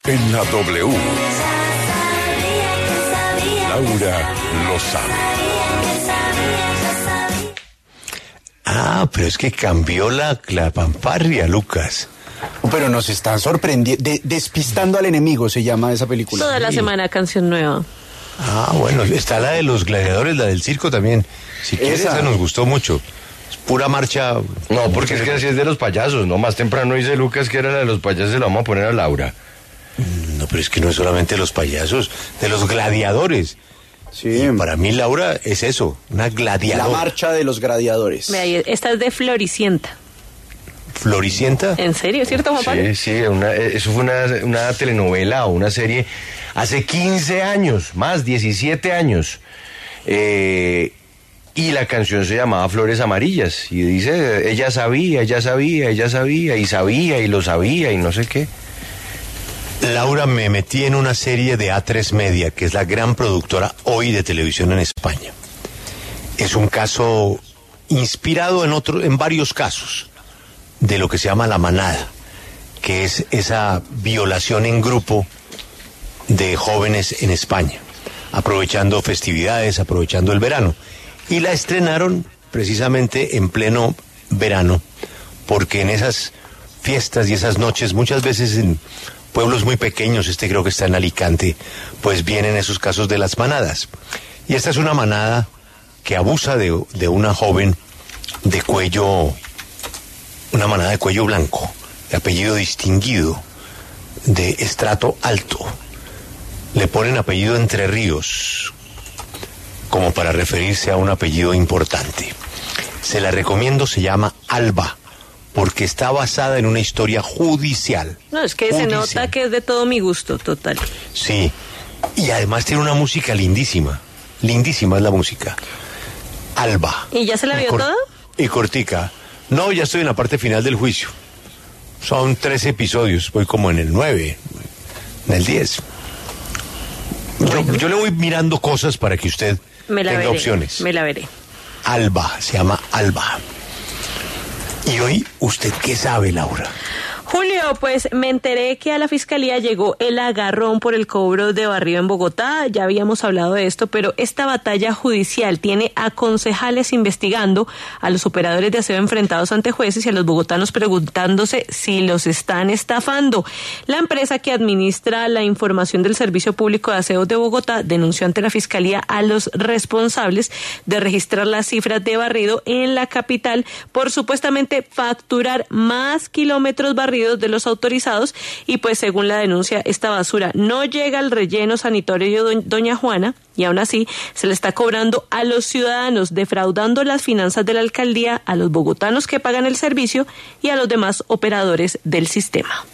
En la W. Laura lo sabe. Ah, pero es que cambió la fanfarria, Lucas. Pero nos están sorprendiendo, despistando al enemigo se llama esa película. Toda la semana canción nueva. Ah, bueno, está la de los gladiadores, la del circo también. Si quieres, esa nos gustó mucho. Es pura marcha. No, porque es que así es de los payasos, ¿no? Más temprano dice Lucas que era la de los payasos, se la vamos a poner a Laura. No, pero es que no es solamente de los payasos, de los gladiadores. Sí. Y para mí, Laura, es eso, una gladiadora. La marcha de los gladiadores. Mira, esta es de Floricienta. ¿Floricienta? ¿En serio, cierto, Juan Pablo? Sí, eso fue una telenovela o una serie hace 15 años, más 17 años. Y la canción se llamaba Flores Amarillas. Y dice, ella sabía, y lo sabía, y no sé qué. Laura, me metí en una serie de A3 Media, que es la gran productora hoy de televisión en España. Es un caso inspirado en varios casos de lo que se llama la manada, que es esa violación en grupo de jóvenes en España, aprovechando festividades, aprovechando el verano. Y la estrenaron precisamente en pleno verano, porque en esas fiestas y esas noches, muchas veces en pueblos muy pequeños, creo que está en Alicante, pues vienen esos casos de las manadas. Y esta es una manada que abusa de una joven de cuello, una manada de cuello blanco, de apellido distinguido, de estrato alto. Le ponen apellido Entre Ríos, como para referirse a un apellido importante. Se la recomiendo, se llama Alba, porque está basada en una historia judicial. No, es que se nota que es de todo mi gusto, total. Sí, y además tiene una música lindísima. Lindísima es la música. Alba. ¿Y ya se la vio toda? Y cortica. No, ya estoy en la parte final del juicio. Son 13 episodios, voy como en el 9, en el 10. Yo le voy mirando cosas para que usted tenga opciones. Me la veré. Alba, se llama Alba. ¿Y hoy usted qué sabe, Laura? Julio, pues me enteré que a la fiscalía llegó el agarrón por el cobro de barrido en Bogotá. Ya habíamos hablado de esto, pero esta batalla judicial tiene a concejales investigando, a los operadores de aseo enfrentados ante jueces y a los bogotanos preguntándose si los están estafando. La empresa que administra la información del Servicio Público de Aseo de Bogotá denunció ante la fiscalía a los responsables de registrar las cifras de barrido en la capital por supuestamente facturar más kilómetros barridos de los autorizados y pues según la denuncia esta basura no llega al relleno sanitario Doña Juana y aún así se le está cobrando a los ciudadanos, defraudando las finanzas de la alcaldía, a los bogotanos que pagan el servicio y a los demás operadores del sistema.